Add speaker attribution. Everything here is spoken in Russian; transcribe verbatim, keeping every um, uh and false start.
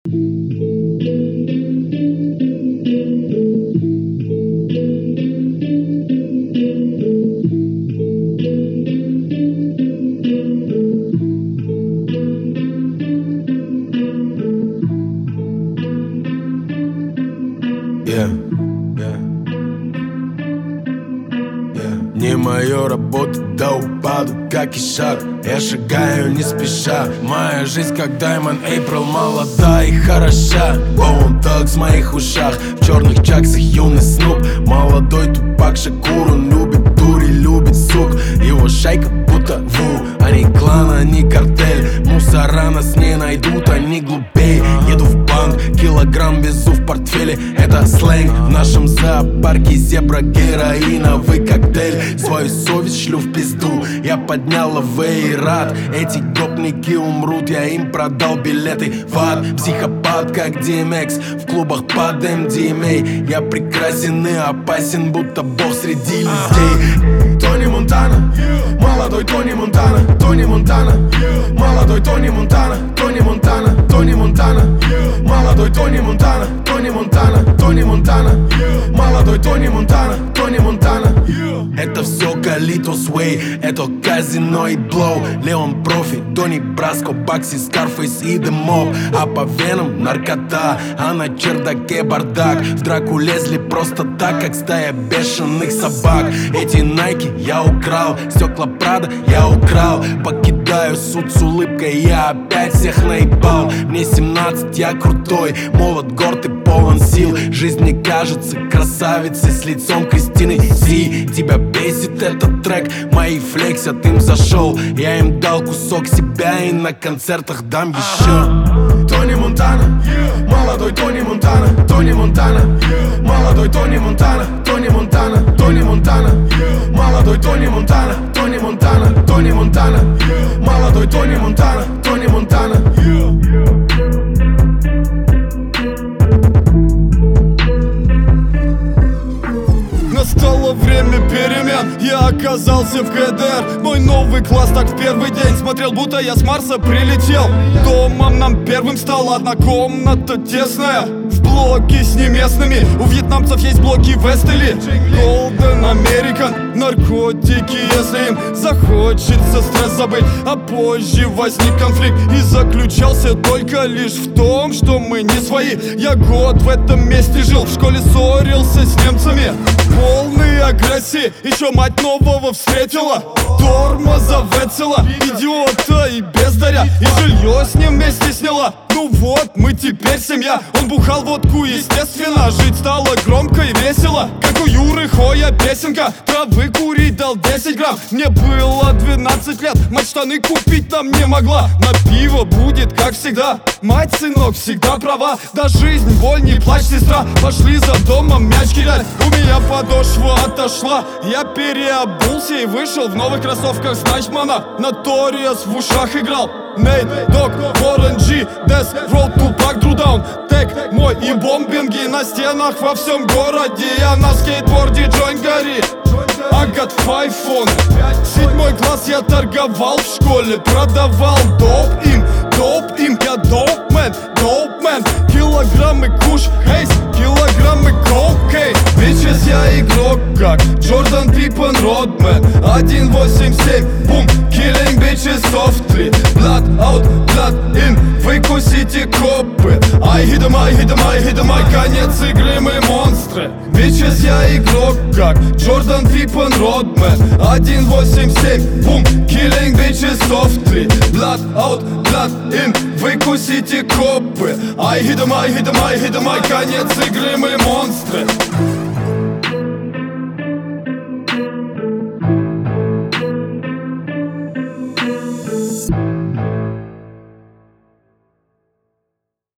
Speaker 1: Yeah, yeah, yeah. Не моя работа, да упаду, как и шаг. Я шагаю не спеша. Моя жизнь как Diamond April, молода и хороша. Bone Thugs в моих ушах, в черных чаксах юный Снуп. Молодой Тупак Шакур, он любит дури, любит сук. Его шайка будто ву, они клан, они картель. Мусора нас не найдут, они глупей. Еду в банк, килограмм везу в портфеле. Это сленг в нашем зоопарке. Зебра, героиновый коктейль. Свою совесть шлю в пизду, я поднял авей и рад. Эти гопники умрут, я им продал билеты в ад. Психопат, как ди эм экс, в клубах под эм ди эм эй. Я прекрасен и опасен, будто бог среди людей. Тони Монтана, молодой Тони Монтана, Тони Монтана, молодой Тони Монтана, Тони Монтана, Тони Монтана, молодой Тони Монтана, Тони Монтана, Тони Монтана, молодой Тони Монтана, Тони Монтана. Это все Калитос Уэй, это казино и блоу. Леон профи, Дони Браско, Бакси, Скарфейс и The Mob. А по венам наркота, а на чердаке бардак. В драку лезли просто так, как стая бешеных собак. Эти найки я украл, стекла Прада я украл. Покидаю суд с улыбкой, я опять всех наебал. Мне семнадцать, я крутой, молод, горд и полон сил. Жизнь мне кажется красавицей с лицом Кристины Си. Тебя бесит этот трек, мои флексят, им зашел. Я им дал кусок себя и на концертах дам еще. Тони Монтана, молодой Тони Монтана, Тони Монтана, молодой Тони Монтана, Тони Монтана, Тони Монтана, молодой Тони Монтана, Тони Монтана, Тони Монтана, молодой Тони Монтана, Тони Монтана.
Speaker 2: Настало время перемен, я оказался в ка дэ эр. Мой новый класс так в первый день смотрел, будто я с Марса прилетел. Домом нам первым стала одна комната тесная, в блоке с неместными. У вьетнамцев есть блоки в Эстели, Golden American, наркотики, если им захочется стресс забыть. А позже возник конфликт и заключался только лишь в том, что мы не свои. Я год в этом месте жил, в школе ссорился с немцами, полный агрессии, еще мать нового встретила, тормоза Вецела, идиота и бездаря, и жилье с ним вместе сняла. Ну вот, мы теперь семья. Он бухал водку, естественно, жить стало громко и весело. Как у Юры Хоя песенка, травы курить дал десять грамм. Мне было двенадцать лет, мать штаны купить нам не могла. На пиво будет как всегда, мать, сынок, всегда права. Да жизнь, боль, не плачь, сестра, пошли за домом мяч кидать. У меня подошва отошла, я переобулся и вышел в новых кроссовках с Найчмана. Notorious в ушах играл, Нейт Дог, Warren G, Death Road, Tupac, Drew Down, Тек мой и бомбинги на стенах во всем городе. Я на скейтборде, джойнт горит, I got five phone. Седьмой класс я торговал в школе, продавал доп им, доп им. Я допмен, допмен, килограммы куш, хейс, килограммы кокей. Bitches, я игрок как Джордан Пиппен Родмен. Один восемь семь, бум, killing bitches softly. Blood out, blood in, выкусите копы. I hit em, I hit em, I hit em, I конец игры, мы монстры. Bitches, я игрок как Джордан Пиппен Родмен. Один восемь семь, бум, killing bitches softly. Blood out, blood in, выкусите копы. I hit em, I hit em, I hit em, I конец игры, мы монстры.